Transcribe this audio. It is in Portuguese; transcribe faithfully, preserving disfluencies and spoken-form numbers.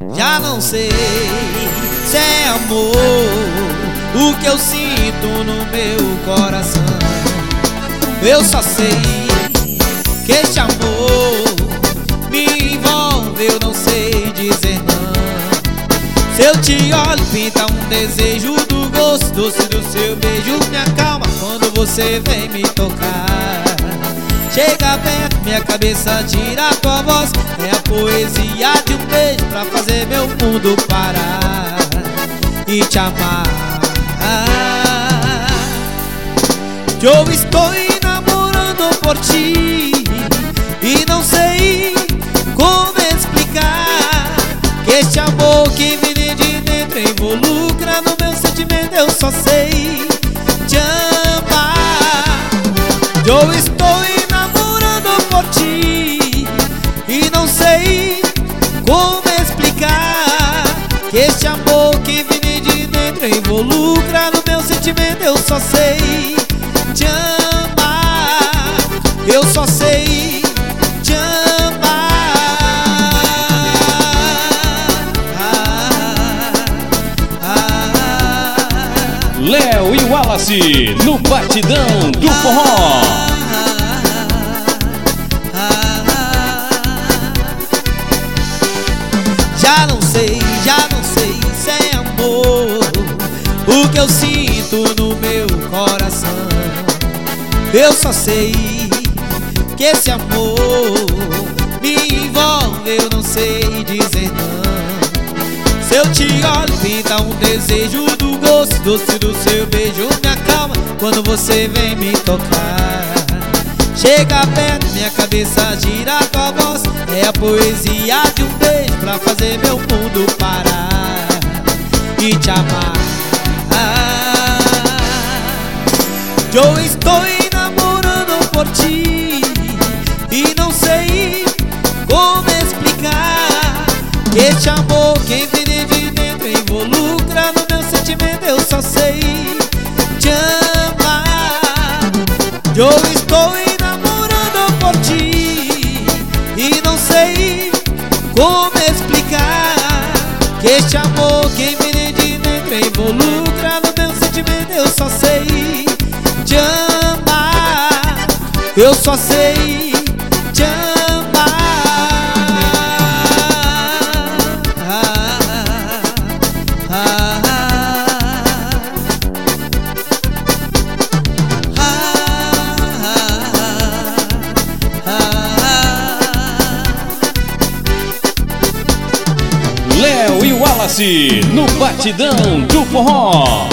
Já não sei se é amor o que eu sinto no meu coração. Eu só sei que este amor me envolve, eu não sei dizer não. Se eu te olho, pinta um desejo do gosto doce do seu beijo. Me acalma quando você vem me tocar. Chega perto, minha cabeça tira a tua voz. É a poesia de um beijo pra fazer meu mundo parar e te amar. Eu estou namorando por ti e não sei como explicar que este amor que vem de dentro involucra no meu sentimento. Eu só sei te amar. Eu estou namorando por ti e não sei como explicar que este amor que vem de dentro involucra no meu sentimento. Eu só sei te amar. Eu só sei te amar. Léo e Wallace no Batidão do Forró. Já não sei, já não sei se é amor o que eu sinto no meu coração. Eu só sei que esse amor me envolve, eu não sei dizer não. Se eu te olho, pinta um desejo do gosto doce do seu beijo. Me acalma quando você vem me tocar. Chega perto, minha cabeça gira a tua voz. É a poesia de um beijo pra fazer meu mundo parar e te amar. Eu estou namorando por ti e não sei como explicar que este amor que vem de dentro involucra no meu sentimento. Eu só sei te amar. Eu estou namorando por ti e não sei como explicar que este amor que vem de dentro involucra no meu sentimento. Eu só sei te amar. Eu só sei te amar. Léo e Wallace no Batidão do Forró.